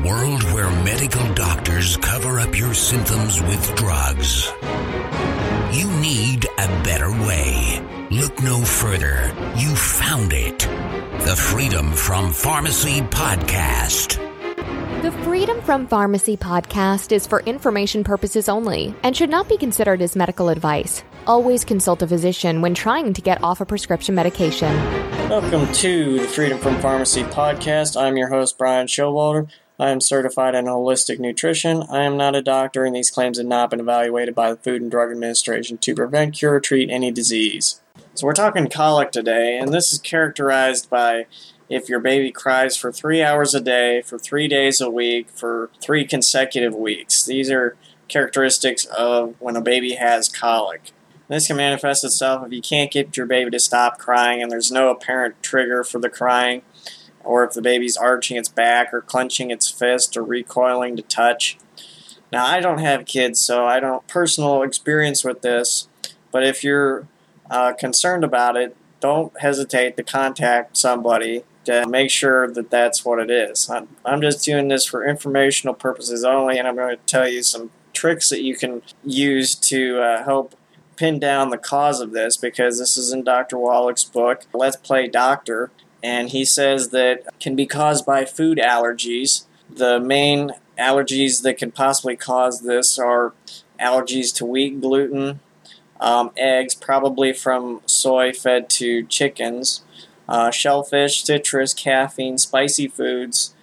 world where medical doctors cover up your symptoms with drugs. You need a better way. Look no further. You found it. The Freedom from Pharmacy Podcast. The Freedom from Pharmacy Podcast is for information purposes only and should not be considered as medical advice. Always consult a physician when trying to get off a prescription medication. Welcome to the Freedom from Pharmacy Podcast. I'm your host, Brian Showalter. I am certified in holistic nutrition. I am not a doctor, and these claims have not been evaluated by the Food and Drug Administration to prevent, cure, or treat any disease. So we're talking colic today, and this is characterized by if your baby cries for 3 hours a day, for 3 days a week, for 3 consecutive weeks. These are characteristics of when a baby has colic. This can manifest itself if you can't get your baby to stop crying and there's no apparent trigger for the crying, or if the baby's arching its back or clenching its fist or recoiling to touch. Now, I don't have kids, so I don't personal experience with this, but if you're concerned about it, don't hesitate to contact somebody to make sure that that's what it is. I'm just doing this for informational purposes only, and I'm going to tell you some tricks that you can use to help pin down the cause of this, because this is in Dr. Wallach's book, Let's Play Doctor, and he says that it can be caused by food allergies. The main allergies that can possibly cause this are allergies to wheat gluten, eggs, probably from soy fed to chickens, shellfish, citrus, caffeine, spicy foods.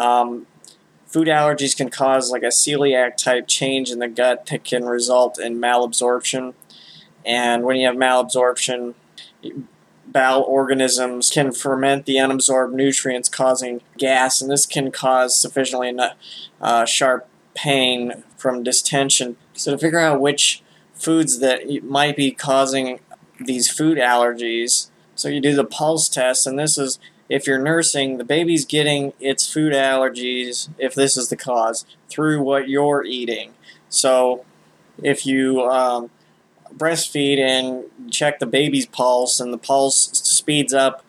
Food allergies can cause like a celiac type change in the gut that can result in malabsorption. And when you have malabsorption, bowel organisms can ferment the unabsorbed nutrients, causing gas, and this can cause sufficiently sharp pain from distension. So to figure out which foods that might be causing these food allergies, so you do the pulse test, and this is if you're nursing, the baby's getting its food allergies, if this is the cause, through what you're eating. So if you breastfeed and check the baby's pulse, and the pulse speeds up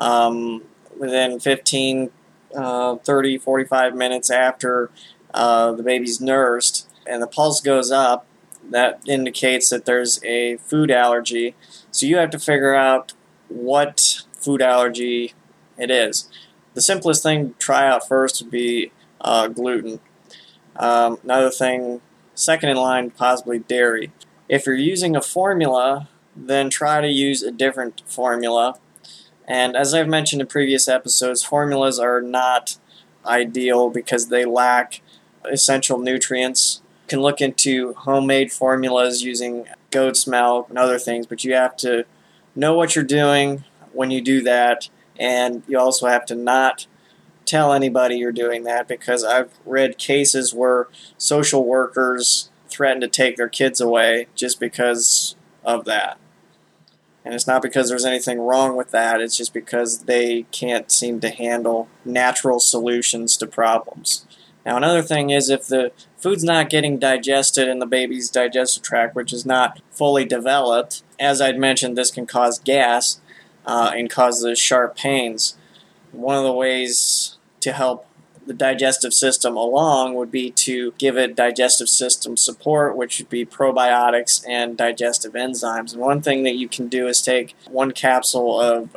within 15, 30, 45 minutes after the baby's nursed, and the pulse goes up, that indicates that there's a food allergy. So you have to figure out what food allergy it is. The simplest thing to try out first would be gluten. Another thing, second in line, possibly dairy. If you're using a formula, then try to use a different formula. And as I've mentioned in previous episodes, formulas are not ideal because they lack essential nutrients. You can look into homemade formulas using goat's milk and other things, but you have to know what you're doing when you do that, and you also have to not tell anybody you're doing that, because I've read cases where social workers threaten to take their kids away just because of that. And it's not because there's anything wrong with that, it's just because they can't seem to handle natural solutions to problems. Now, another thing is if the food's not getting digested in the baby's digestive tract, which is not fully developed, as I'd mentioned, this can cause gas and cause those sharp pains. One of the ways to help the digestive system along would be to give it digestive system support, which would be probiotics and digestive enzymes. And one thing that you can do is take 1 capsule of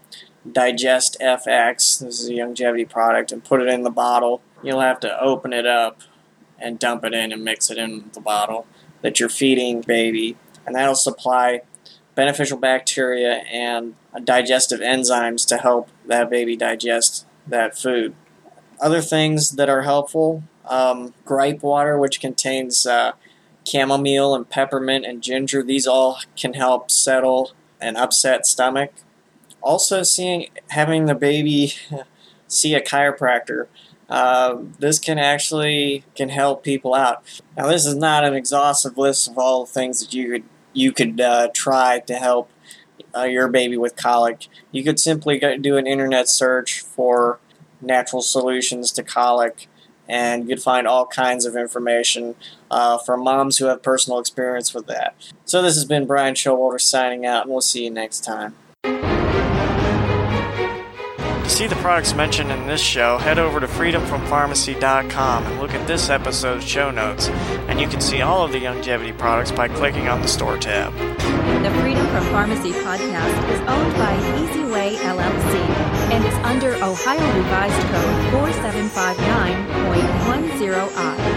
Digest FX, this is a longevity product, and put it in the bottle. You'll have to open it up and dump it in and mix it in the bottle that you're feeding baby, and that'll supply beneficial bacteria and digestive enzymes to help that baby digest that food. Other things that are helpful, gripe water, which contains chamomile and peppermint and ginger. These all can help settle an upset stomach. Also, having the baby see a chiropractor. This can help people out. Now, this is not an exhaustive list of all the things that you could try to help your baby with colic. You could simply do an internet search for natural solutions to colic, and you'd find all kinds of information from moms who have personal experience with that. So this has been Brian Showalter signing out, and we'll see you next time. see the products mentioned in this show, head over to freedomfrompharmacy.com and look at this episode's show notes, and you can see all of the Youngevity products by clicking on the store tab. The Freedom from Pharmacy podcast is owned by EasyWay LLC and is under Ohio Revised Code 4759.10I.